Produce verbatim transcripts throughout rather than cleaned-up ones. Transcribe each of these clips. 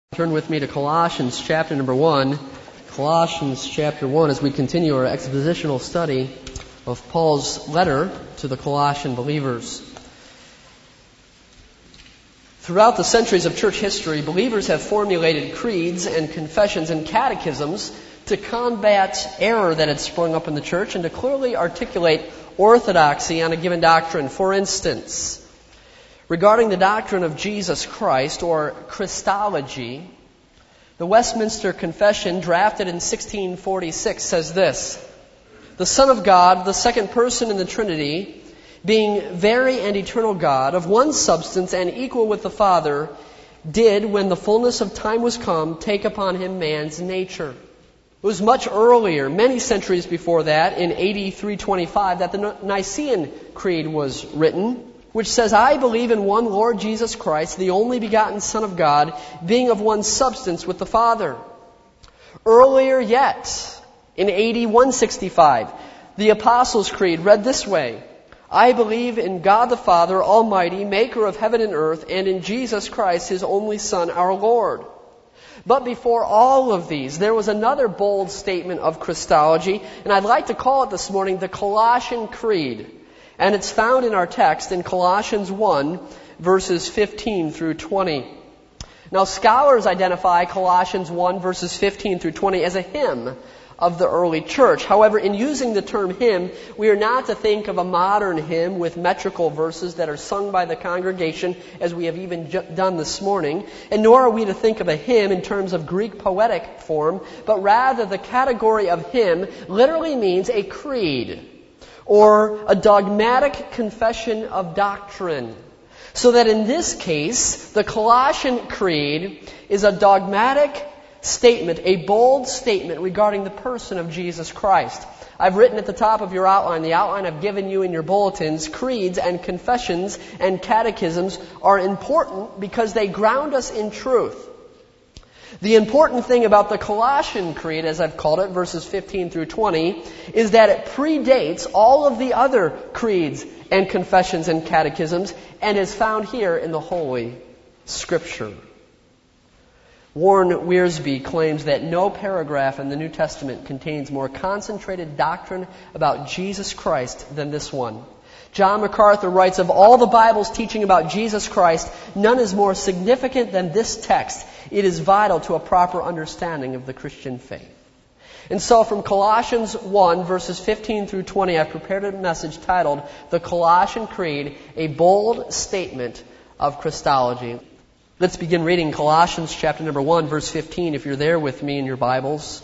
Turn with me to Colossians chapter number one. Colossians chapter one as we continue our expositional study of Paul's letter to the Colossian believers. Throughout the centuries of church history, believers have formulated creeds and confessions and catechisms to combat error that had sprung up in the church and to clearly articulate orthodoxy on a given doctrine. For instance, regarding the doctrine of Jesus Christ, or Christology, the Westminster Confession, drafted in sixteen forty-six, says this: "The Son of God, the second person in the Trinity, being very and eternal God, of one substance and equal with the Father, did, when the fullness of time was come, take upon him man's nature." It was much earlier, many centuries before that, in A D three twenty-five, that the Nicene Creed was written, which says, "I believe in one Lord Jesus Christ, the only begotten Son of God, being of one substance with the Father." Earlier yet, in A D one sixty-five, the Apostles' Creed read this way: "I believe in God the Father Almighty, maker of heaven and earth, and in Jesus Christ, his only Son, our Lord." But before all of these, there was another bold statement of Christology, and I'd like to call it this morning the Colossian Creed. And it's found in our text in Colossians one, verses fifteen through twenty. Now, scholars identify Colossians one, verses fifteen through twenty as a hymn of the early church. However, in using the term hymn, we are not to think of a modern hymn with metrical verses that are sung by the congregation, as we have even ju- done this morning, and nor are we to think of a hymn in terms of Greek poetic form, but rather the category of hymn literally means a creed, or a dogmatic confession of doctrine. So that in this case, the Colossian Creed is a dogmatic statement, a bold statement regarding the person of Jesus Christ. I've written at the top of your outline, the outline I've given you in your bulletins, creeds and confessions and catechisms are important because they ground us in truth. The important thing about the Colossian Creed, as I've called it, verses fifteen through twenty, is that it predates all of the other creeds and confessions and catechisms and is found here in the Holy Scripture. Warren Wiersbe claims that no paragraph in the New Testament contains more concentrated doctrine about Jesus Christ than this one. John MacArthur writes, "Of all the Bible's teaching about Jesus Christ, none is more significant than this text. It is vital to a proper understanding of the Christian faith." And so from Colossians one, verses fifteen through twenty, I've prepared a message titled, "The Colossian Creed, a Bold Statement of Christology." Let's begin reading Colossians chapter number one, verse fifteen, if you're there with me in your Bibles.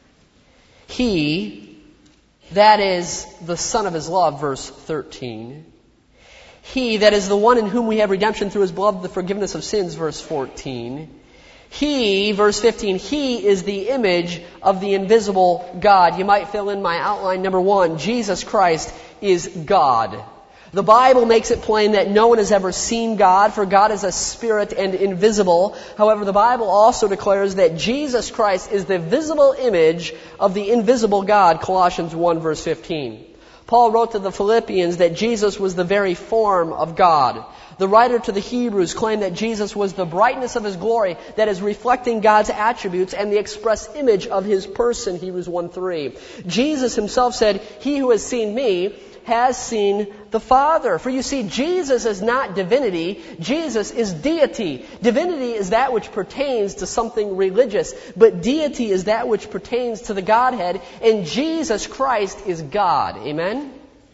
"He," that is the Son of His love, verse thirteen. "He," that is the one in whom we have redemption through His blood, the forgiveness of sins, verse fourteen. "He," verse fifteen, "He is the image of the invisible God." You might fill in my outline. Number one, Jesus Christ is God. The Bible makes it plain that no one has ever seen God, for God is a spirit and invisible. However, the Bible also declares that Jesus Christ is the visible image of the invisible God, Colossians one, verse fifteen. Paul wrote to the Philippians that Jesus was the very form of God. The writer to the Hebrews claimed that Jesus was the brightness of His glory, that is, reflecting God's attributes and the express image of His person, Hebrews one three. Jesus Himself said, "He who has seen me has seen the Father." For you see, Jesus is not divinity. Jesus is deity. Divinity is that which pertains to something religious, but deity is that which pertains to the Godhead, and Jesus Christ is God. Amen?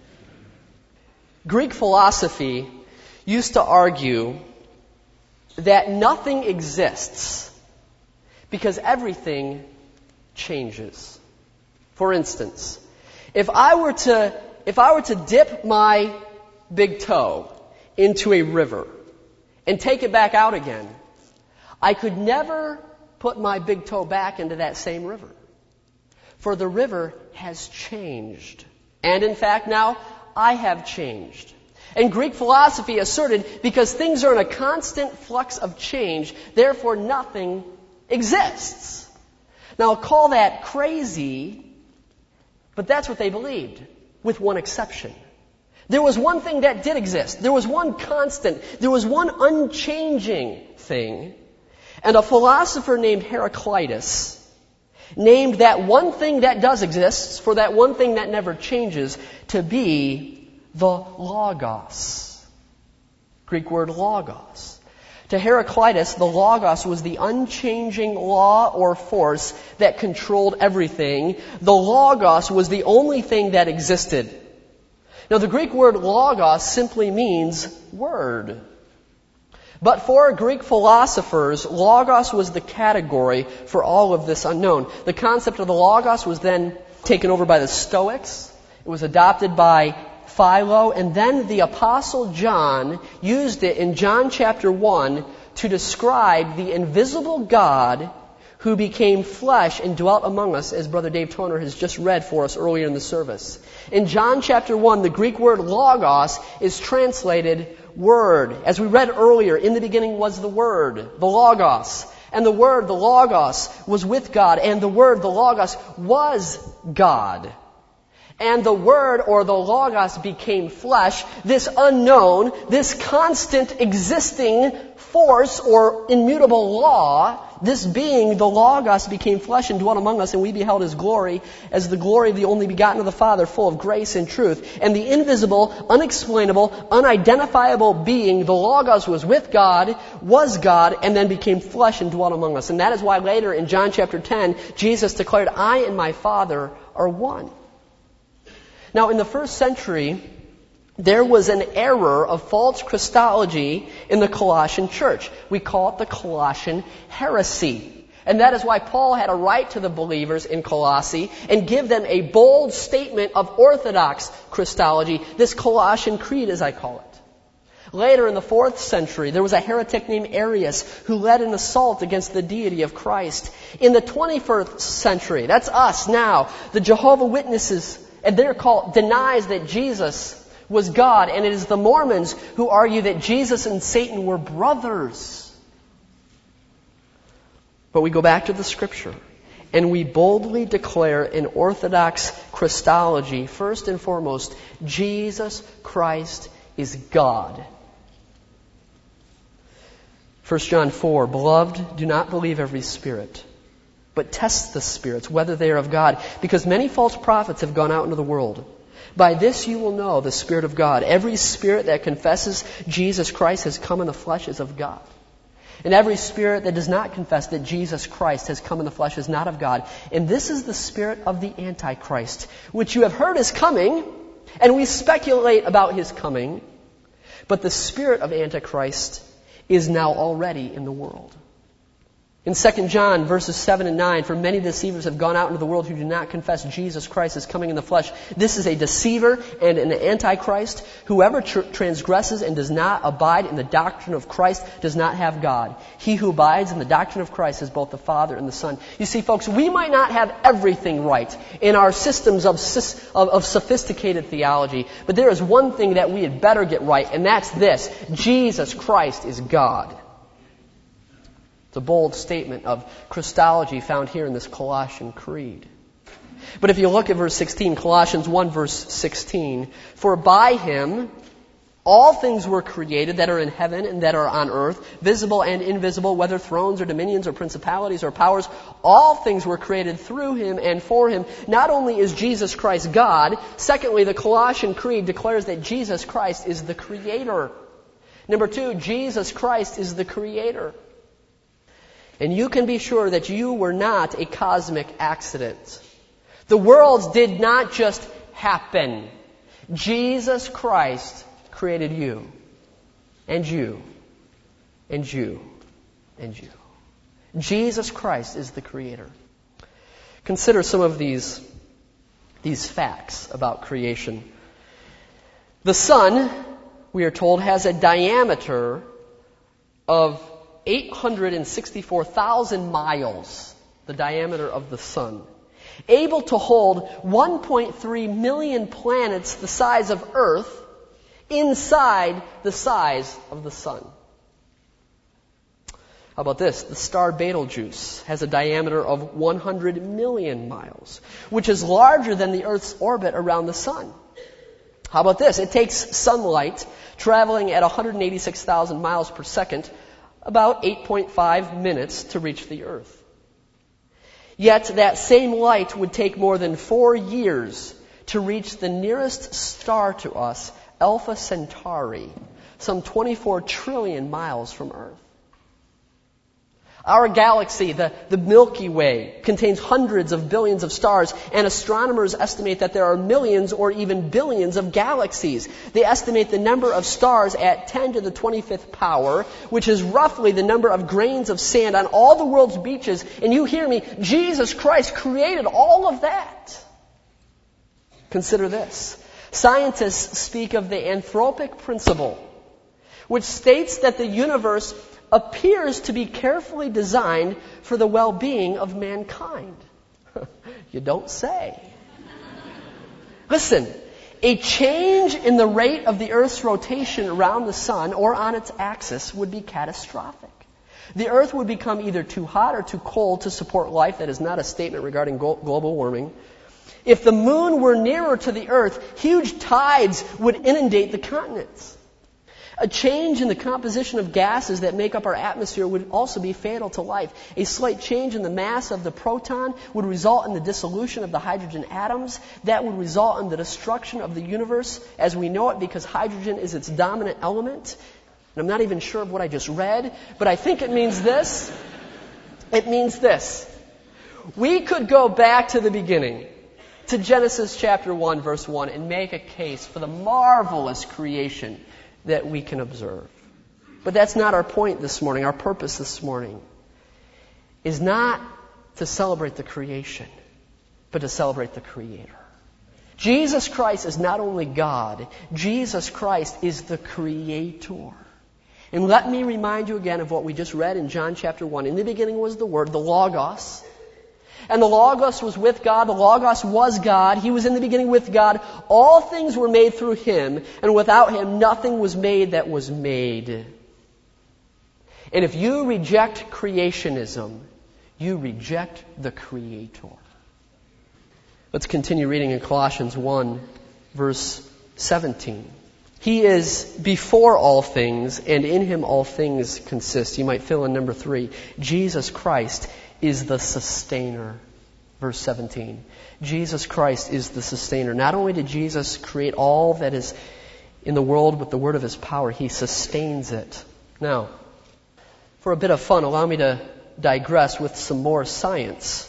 Greek philosophy used to argue that nothing exists because everything changes. For instance, if I were to If I were to dip my big toe into a river and take it back out again, I could never put my big toe back into that same river. For the river has changed. And in fact, now I have changed. And Greek philosophy asserted because things are in a constant flux of change, therefore nothing exists. Now, call that crazy, but that's what they believed. With one exception. There was one thing that did exist. There was one constant. There was one unchanging thing. And a philosopher named Heraclitus named that one thing that does exist, for that one thing that never changes, to be the Logos. Greek word logos. To Heraclitus, the Logos was the unchanging law or force that controlled everything. The Logos was the only thing that existed. Now, the Greek word logos simply means word. But for Greek philosophers, logos was the category for all of this unknown. The concept of the logos was then taken over by the Stoics. It was adopted by Philo, and then the Apostle John used it in John chapter one to describe the invisible God who became flesh and dwelt among us, as Brother Dave Toner has just read for us earlier in the service. In John chapter one, the Greek word logos is translated word. As we read earlier, in the beginning was the Word, the Logos. And the Word, the Logos, was with God. And the Word, the Logos, was God. And the Word, or the Logos, became flesh. This unknown, this constant existing force or immutable law, this being, the Logos, became flesh and dwelt among us, and we beheld His glory as the glory of the only begotten of the Father, full of grace and truth. And the invisible, unexplainable, unidentifiable being, the Logos, was with God, was God, and then became flesh and dwelt among us. And that is why later in John chapter ten, Jesus declared, I and my Father are one. Now, in the first century, there was an error of false Christology in the Colossian church. We call it the Colossian heresy. And that is why Paul had to write to the believers in Colossae and give them a bold statement of orthodox Christology, this Colossian creed, as I call it. Later in the fourth century, there was a heretic named Arius who led an assault against the deity of Christ. In the twenty-first century, that's us now, the Jehovah's Witnesses, and they're called, denies that Jesus was God, and it is the Mormons who argue that Jesus and Satan were brothers. But we go back to the Scripture, and we boldly declare in Orthodox Christology, first and foremost, Jesus Christ is God. First John four, Beloved, do not believe every spirit, but test the spirits, whether they are of God, because many false prophets have gone out into the world. By this you will know the Spirit of God. Every spirit that confesses Jesus Christ has come in the flesh is of God. And every spirit that does not confess that Jesus Christ has come in the flesh is not of God. And this is the spirit of the Antichrist, which you have heard is coming, and we speculate about his coming. But the spirit of Antichrist is now already in the world. In Second John verses seven and nine, for many deceivers have gone out into the world who do not confess Jesus Christ as coming in the flesh. This is a deceiver and an antichrist. Whoever tr- transgresses and does not abide in the doctrine of Christ does not have God. He who abides in the doctrine of Christ is both the Father and the Son. You see, folks, we might not have everything right in our systems of, of, of sophisticated theology, but there is one thing that we had better get right, and that's this. Jesus Christ is God. It's a bold statement of Christology found here in this Colossian creed. But if you look at verse sixteen, Colossians one verse sixteen, for by him all things were created that are in heaven and that are on earth, visible and invisible, whether thrones or dominions or principalities or powers, all things were created through him and for him. Not only is Jesus Christ God, secondly, the Colossian creed declares that Jesus Christ is the Creator. Number two, Jesus Christ is the Creator. And you can be sure that you were not a cosmic accident. The worlds did not just happen. Jesus Christ created you, and you, and you, and you. Jesus Christ is the Creator. Consider some of these, these facts about creation. The sun, we are told, has a diameter of eight hundred sixty-four thousand miles, the diameter of the sun, able to hold one point three million planets the size of Earth inside the size of the sun. How about this? The star Betelgeuse has a diameter of one hundred million miles, which is larger than the Earth's orbit around the sun. How about this? It takes sunlight traveling at one hundred eighty-six thousand miles per second, about eight point five minutes to reach the Earth. Yet that same light would take more than four years to reach the nearest star to us, Alpha Centauri, some twenty-four trillion miles from Earth. Our galaxy, the, the Milky Way, contains hundreds of billions of stars, and astronomers estimate that there are millions or even billions of galaxies. They estimate the number of stars at ten to the twenty-fifth power, which is roughly the number of grains of sand on all the world's beaches. And you hear me, Jesus Christ created all of that. Consider this. Scientists speak of the anthropic principle, which states that the universe appears to be carefully designed for the well-being of mankind. You don't say. Listen, a change in the rate of the Earth's rotation around the sun or on its axis would be catastrophic. The Earth would become either too hot or too cold to support life. That is not a statement regarding global warming. If the moon were nearer to the Earth, huge tides would inundate the continents. A change in the composition of gases that make up our atmosphere would also be fatal to life. A slight change in the mass of the proton would result in the dissolution of the hydrogen atoms. That would result in the destruction of the universe as we know it, because hydrogen is its dominant element. And I'm not even sure of what I just read, but I think it means this. It means this. We could go back to the beginning, to Genesis chapter one, verse one, and make a case for the marvelous creation that we can observe. But that's not our point this morning. Our purpose this morning is not to celebrate the creation, but to celebrate the Creator. Jesus Christ is not only God, Jesus Christ is the Creator. And let me remind you again of what we just read in John chapter one. In the beginning was the Word, the Logos. And the Logos was with God. The Logos was God. He was in the beginning with God. All things were made through Him, and without Him nothing was made that was made. And if you reject creationism, you reject the Creator. Let's continue reading in Colossians one, verse seventeen. He is before all things, and in Him all things consist. You might fill in number three. Jesus Christ is the sustainer. Verse seventeen. Jesus Christ is the sustainer. Not only did Jesus create all that is in the world with the word of His power, He sustains it. Now, for a bit of fun, allow me to digress with some more science.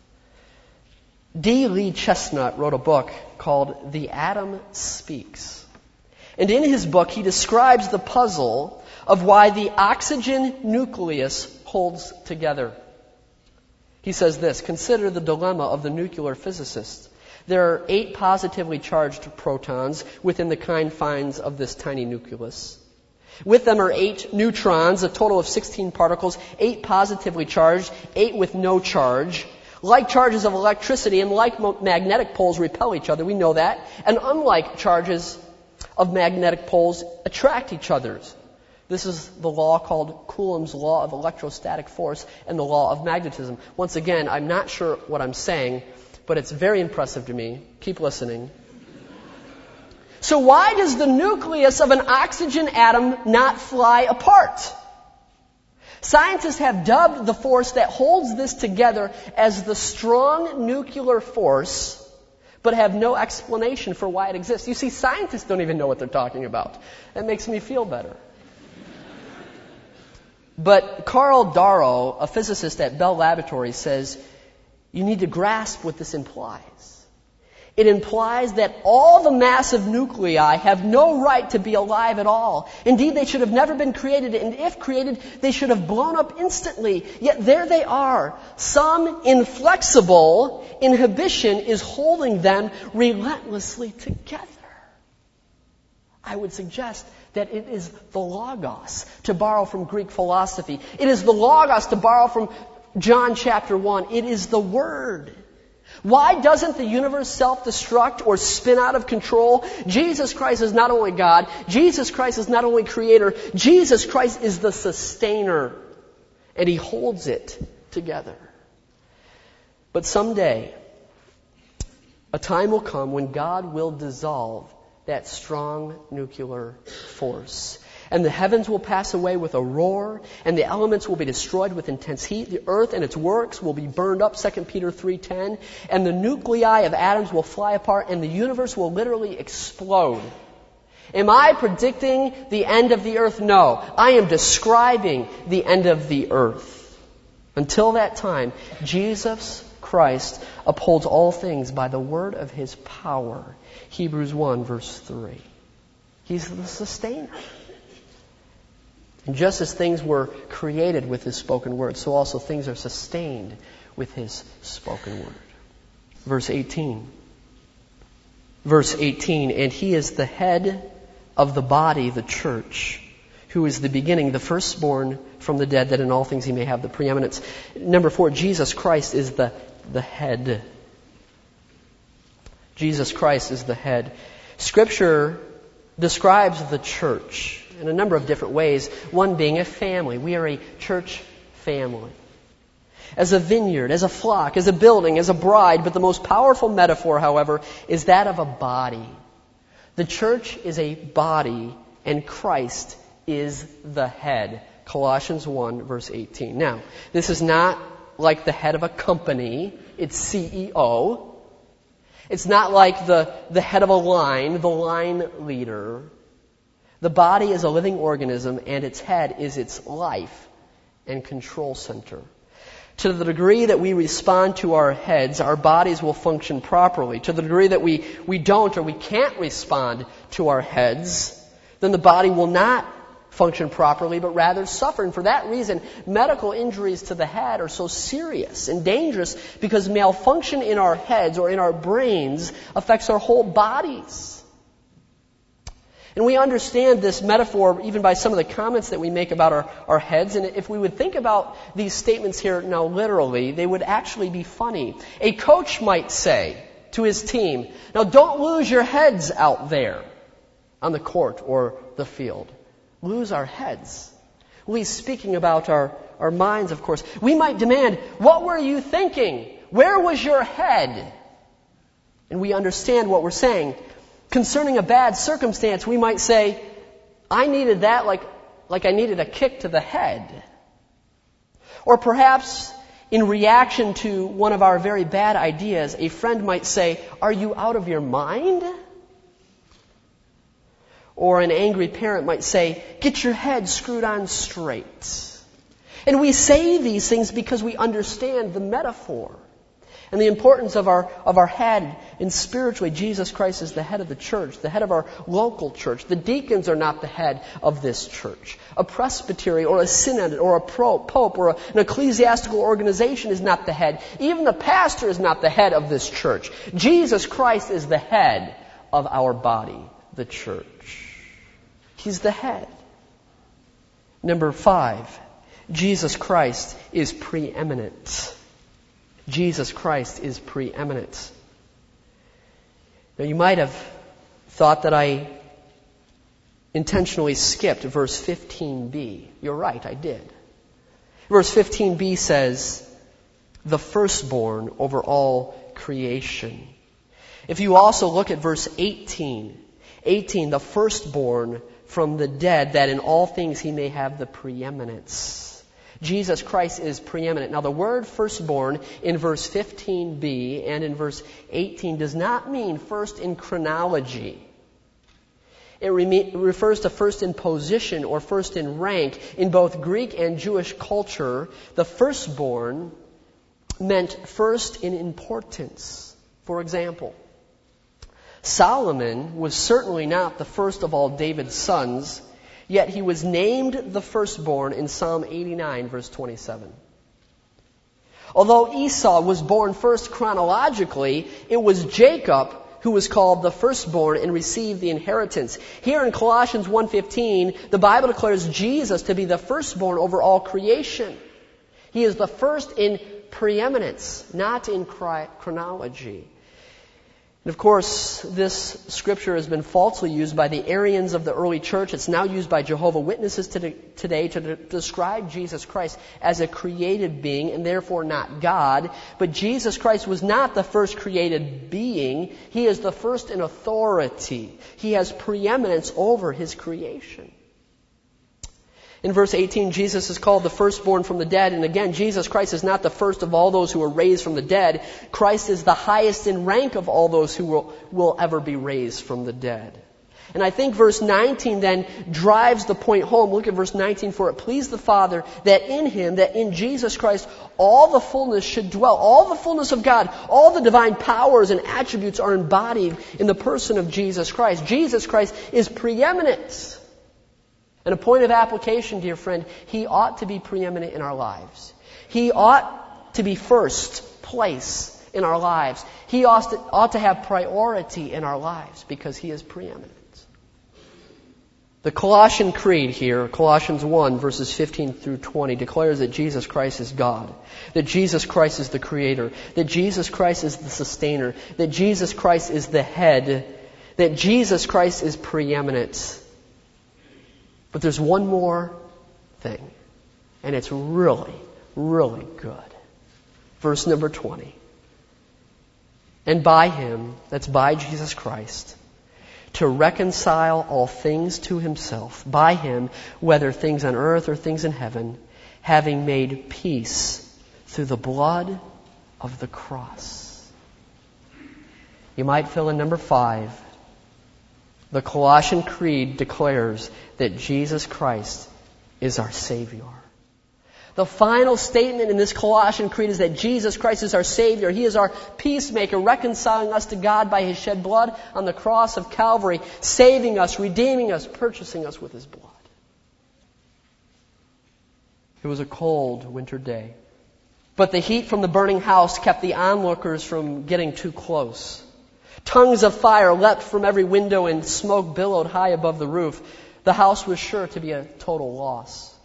D. Lee Chestnut wrote a book called The Atom Speaks. And in his book, he describes the puzzle of why the oxygen nucleus holds together. He says this: consider the dilemma of the nuclear physicist. There are eight positively charged protons within the confines of this tiny nucleus. With them are eight neutrons, a total of sixteen particles, eight positively charged, eight with no charge. Like charges of electricity and like magnetic poles repel each other, we know that. And unlike charges of magnetic poles attract each other. This is the law called Coulomb's law of electrostatic force and the law of magnetism. Once again, I'm not sure what I'm saying, but it's very impressive to me. Keep listening. So why does the nucleus of an oxygen atom not fly apart? Scientists have dubbed the force that holds this together as the strong nuclear force, but have no explanation for why it exists. You see, scientists don't even know what they're talking about. That makes me feel better. But Carl Darrow, a physicist at Bell Laboratories, says you need to grasp what this implies. It implies that all the massive nuclei have no right to be alive at all. Indeed, they should have never been created, and if created, they should have blown up instantly. Yet there they are. Some inflexible inhibition is holding them relentlessly together. I would suggest that it is the Logos, to borrow from Greek philosophy. It is the Logos, to borrow from John chapter one. It is the Word. Why doesn't the universe self-destruct or spin out of control? Jesus Christ is not only God. Jesus Christ is not only Creator. Jesus Christ is the sustainer. And He holds it together. But someday, a time will come when God will dissolve that strong nuclear force. And the heavens will pass away with a roar, and the elements will be destroyed with intense heat. The earth and its works will be burned up, Second Peter three ten. And the nuclei of atoms will fly apart, and the universe will literally explode. Am I predicting the end of the earth? No. I am describing the end of the earth. Until that time, Jesus Christ upholds all things by the word of His power. Hebrews one, verse three. He's the sustainer. And just as things were created with His spoken word, so also things are sustained with His spoken word. Verse eighteen. Verse eighteen, and He is the head of the body, the church, who is the beginning, the firstborn from the dead, that in all things He may have the preeminence. Number four, Jesus Christ is the, the head. Jesus Christ is the head. Scripture describes the church in a number of different ways, one being a family. We are a church family. As a vineyard, as a flock, as a building, as a bride. But the most powerful metaphor, however, is that of a body. The church is a body, and Christ is the head. Colossians one, verse eighteen. Now, this is not like the head of a company. It's C E O. It's not like the, the head of a line, the line leader. The body is a living organism, and its head is its life and control center. To the degree that we respond to our heads, our bodies will function properly. To the degree that we, we don't or we can't respond to our heads, then the body will not function properly, but rather suffer. And for that reason, medical injuries to the head are so serious and dangerous, because malfunction in our heads or in our brains affects our whole bodies. And we understand this metaphor even by some of the comments that we make about our, our heads. And if we would think about these statements here now literally, they would actually be funny. A coach might say to his team, now don't lose your heads out there on the court or the field. Lose our heads. Well, he's speaking about our, our minds, of course. We might demand, what were you thinking? Where was your head? And we understand what we're saying. Concerning a bad circumstance, we might say, I needed that like, like I needed a kick to the head. Or perhaps in reaction to one of our very bad ideas, a friend might say, are you out of your mind? Or an angry parent might say, get your head screwed on straight. And we say these things because we understand the metaphor and the importance of our of our head. And spiritually, Jesus Christ is the head of the church, the head of our local church. The deacons are not the head of this church. A presbytery or a synod or a pope or a, an ecclesiastical organization is not the head. Even the pastor is not the head of this church. Jesus Christ is the head of our body, the church. He's the head. Number five, Jesus Christ is preeminent. Jesus Christ is preeminent. Now you might have thought that I intentionally skipped verse fifteen b. You're right, I did. Verse fifteen b says, the firstborn over all creation. If you also look at verse eighteen, eighteen, the firstborn from the dead, that in all things He may have the preeminence. Jesus Christ is preeminent. Now the word firstborn in verse fifteen b and in verse eighteen does not mean first in chronology. It re- refers to first in position or first in rank. In both Greek and Jewish culture, the firstborn meant first in importance. For example, Solomon was certainly not the first of all David's sons, yet he was named the firstborn in Psalm eighty-nine, verse twenty-seven. Although Esau was born first chronologically, it was Jacob who was called the firstborn and received the inheritance. Here in Colossians one fifteen, the Bible declares Jesus to be the firstborn over all creation. He is the first in preeminence, not in chronology. And of course, this scripture has been falsely used by the Arians of the early church. It's now used by Jehovah's Witnesses today to de- describe Jesus Christ as a created being and therefore not God. But Jesus Christ was not the first created being. He is the first in authority. He has preeminence over His creation. In verse eighteen, Jesus is called the firstborn from the dead. And again, Jesus Christ is not the first of all those who are raised from the dead. Christ is the highest in rank of all those who will, will ever be raised from the dead. And I think verse nineteen then drives the point home. Look at verse nineteen. For it pleased the Father that in Him, that in Jesus Christ, all the fullness should dwell. All the fullness of God, all the divine powers and attributes are embodied in the person of Jesus Christ. Jesus Christ is preeminent. And a point of application, dear friend, He ought to be preeminent in our lives. He ought to be first place in our lives. He ought to, ought to have priority in our lives because He is preeminent. The Colossian Creed here, Colossians one, verses fifteen through twenty, declares that Jesus Christ is God, that Jesus Christ is the Creator, that Jesus Christ is the Sustainer, that Jesus Christ is the Head, that Jesus Christ is preeminent. But there's one more thing, and it's really, really good. Verse number twenty. And by Him, that's by Jesus Christ, to reconcile all things to Himself, by Him, whether things on earth or things in heaven, having made peace through the blood of the cross. You might fill in number five. The Colossian Creed declares that Jesus Christ is our Savior. The final statement in this Colossian Creed is that Jesus Christ is our Savior. He is our peacemaker, reconciling us to God by His shed blood on the cross of Calvary, saving us, redeeming us, purchasing us with His blood. It was a cold winter day, but the heat from the burning house kept the onlookers from getting too close. Tongues of fire leapt from every window and smoke billowed high above the roof. The house was sure to be a total loss.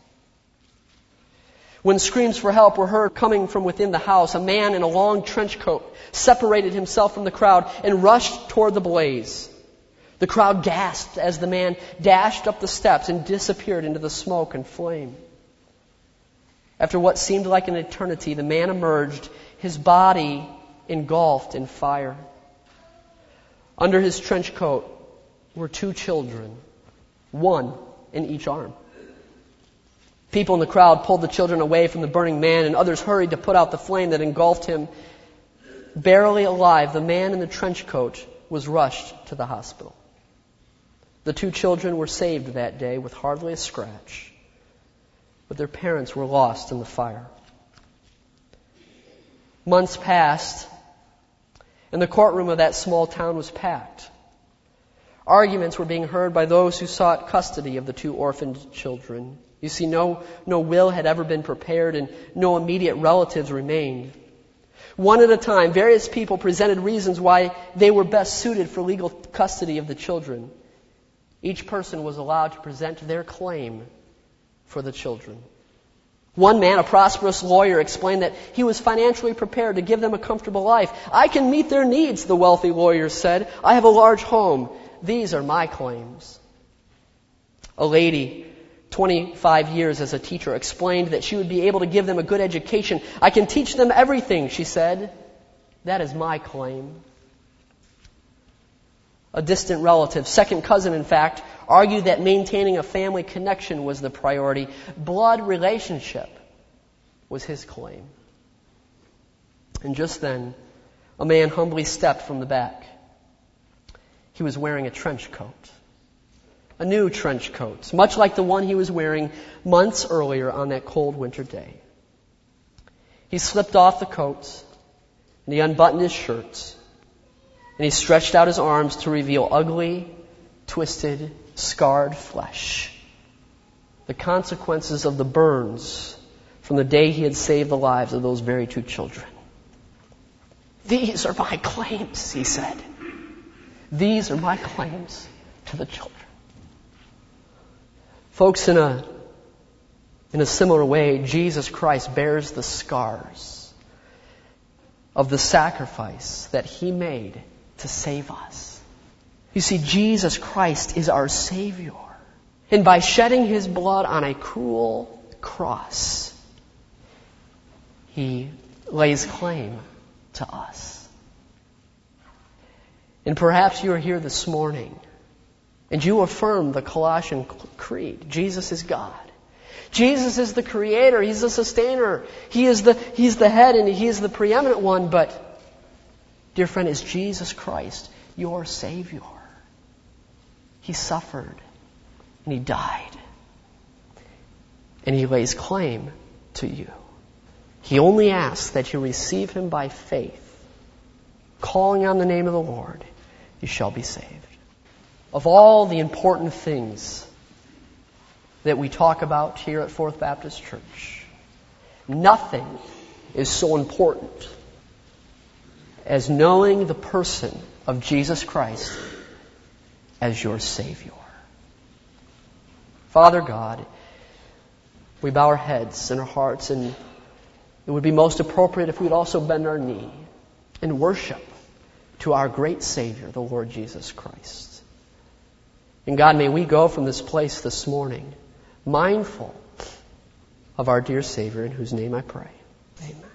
When screams for help were heard coming from within the house, a man in a long trench coat separated himself from the crowd and rushed toward the blaze. The crowd gasped as the man dashed up the steps and disappeared into the smoke and flame. After what seemed like an eternity, the man emerged, his body engulfed in fire. Under his trench coat were two children, one in each arm. People in the crowd pulled the children away from the burning man, and others hurried to put out the flame that engulfed him. Barely alive, the man in the trench coat was rushed to the hospital. The two children were saved that day with hardly a scratch, but their parents were lost in the fire. Months passed, and the courtroom of that small town was packed. Arguments were being heard by those who sought custody of the two orphaned children. You see, no, no will had ever been prepared and no immediate relatives remained. One at a time, various people presented reasons why they were best suited for legal custody of the children. Each person was allowed to present their claim for the children. One man, a prosperous lawyer, explained that he was financially prepared to give them a comfortable life. I can meet their needs, the wealthy lawyer said. I have a large home. These are my claims. A lady, twenty-five years as a teacher, explained that she would be able to give them a good education. I can teach them everything, she said. That is my claim. A distant relative, second cousin in fact, argued that maintaining a family connection was the priority. Blood relationship was his claim. And just then, a man humbly stepped from the back. He was wearing a trench coat. A new trench coat, much like the one he was wearing months earlier on that cold winter day. He slipped off the coat, and he unbuttoned his shirt, and he stretched out his arms to reveal ugly, twisted, scarred flesh. The consequences of the burns from the day he had saved the lives of those very two children. These are my claims, he said. These are my claims to the children. Folks, in a, in a similar way, Jesus Christ bears the scars of the sacrifice that He made to save us. You see, Jesus Christ is our Savior. And by shedding His blood on a cruel cross, He lays claim to us. And perhaps you are here this morning and you affirm the Colossian Creed. Jesus is God. Jesus is the creator. He's the sustainer. He is the, he's the head and He is the preeminent one. But, dear friend, is Jesus Christ your Savior? He suffered and He died. And He lays claim to you. He only asks that you receive Him by faith. Calling on the name of the Lord, you shall be saved. Of all the important things that we talk about here at Fourth Baptist Church, nothing is so important as knowing the person of Jesus Christ as your Savior. Father God, we bow our heads and our hearts, and it would be most appropriate if we would also bend our knee and worship to our great Savior, the Lord Jesus Christ. And God, may we go from this place this morning mindful of our dear Savior, in whose name I pray. Amen.